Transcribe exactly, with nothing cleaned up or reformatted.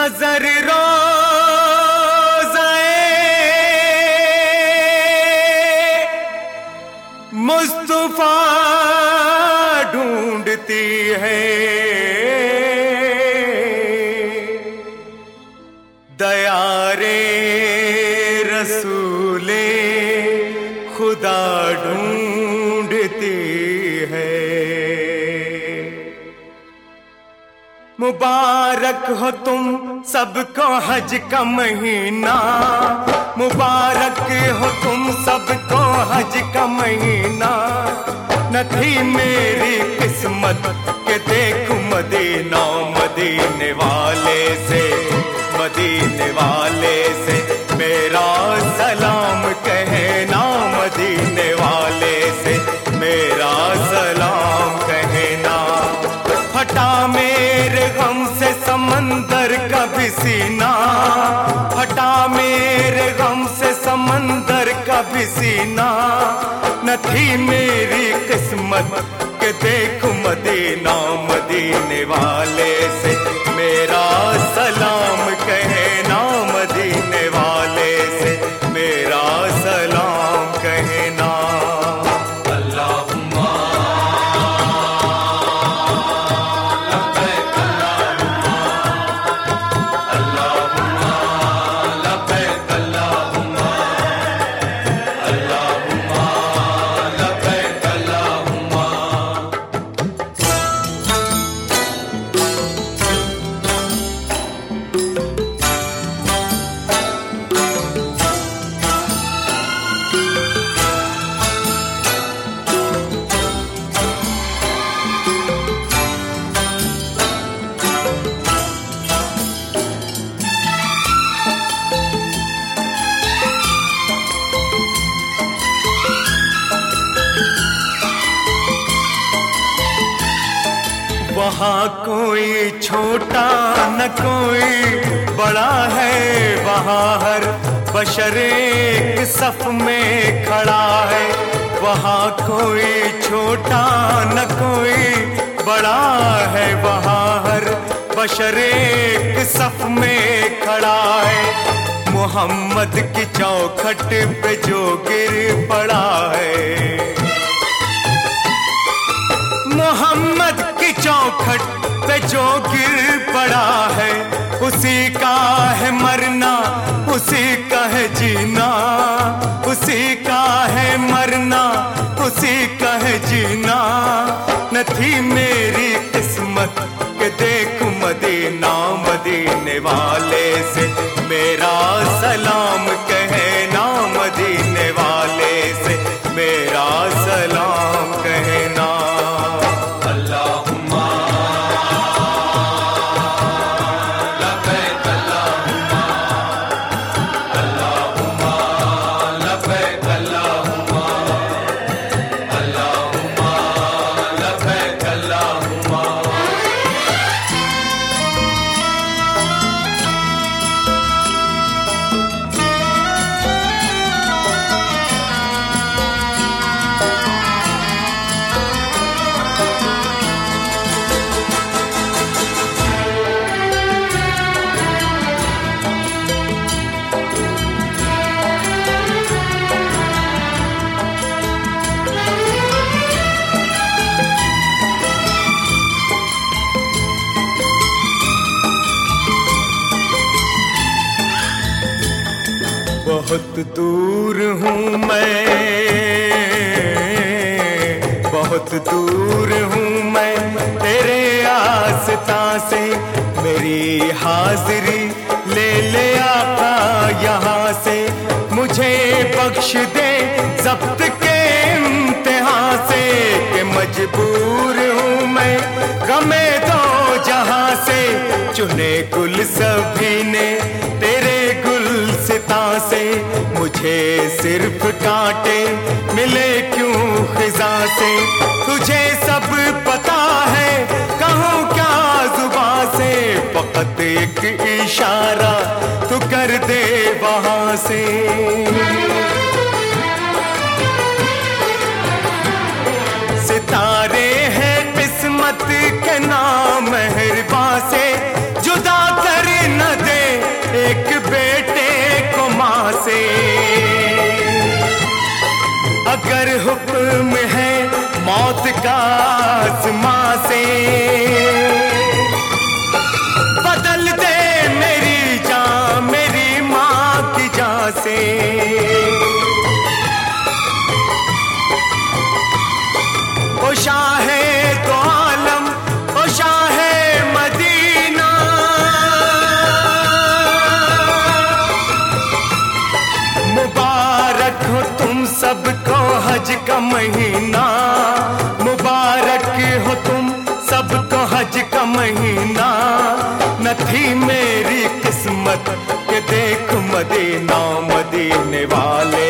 नजर रोज़ाए मुस्तफा ढूंढती है, दयारे रसूले खुदा ढूंढती है। मुबारक हो तुम सबको हज का महीना, मुबारक हो तुम सबको हज का महीना। न थी मेरी किस्मत के देखूं मदीना, मदीने वाले से मदीने वाले से मेरा सलाम कहना, मदीने वाले से मेरा सलाम कहना। फटा मेरे गम से समंदर का भी सीना, फटा मेरे गम से समंदर का भी सीना। न थी मेरी किस्मत के देखूं मदीना, मदीने वाले से मेरा सलाम कहना, मदीने वाले से मेरा सलाम कहना। वहाँ कोई छोटा न कोई बड़ा है, वहाँ हर बशर एक सफ में खड़ा है। वहाँ कोई छोटा न कोई बड़ा है, वहाँ हर बशर एक सफ में खड़ा है। मोहम्मद की चौखट पे जो गिर पड़ा है, मोहम्मद की चौखट पे जो गिर पड़ा है, उसी का है मरना उसी का है जीना, उसी का है मरना उसी का है जीना। न थी मेरी किस्मत के देखूं मदीना, मदीने वाले से मेरा सलाम कहना, मदीने वाले से मेरा सलाम कहना। बहुत दूर हूँ मैं, बहुत दूर हूँ मैं तेरे आस्था से। मेरी हाजिरी ले ले आका यहाँ से, मुझे बख्श दे ज़ब्त के इम्तिहान से। कि मजबूर हूँ मैं गमे दो जहाँ से, चुने गुल सभी ने तेरे गुलसिता से। मुझे सिर्फ कांटे मिले क्यों खिजा से, तुझे सब पता है कहूँ क्या जुबां से। फकत एक इशारा तू कर दे वहाँ से। सितारे हैं किस्मत के नाम मेहरबान से, जुदा कर न दे में है मौत का आसमां से। बदल दे मेरी जान मेरी माँ की जान से। ओ शाहे तो आलम, ओ शाहे मदीना, मुबारक हो तुम सबको हज का महीना, मुबारक हो तुम सबको हज का महीना। न थी मेरी किस्मत के देख मदीना, मदीने वाले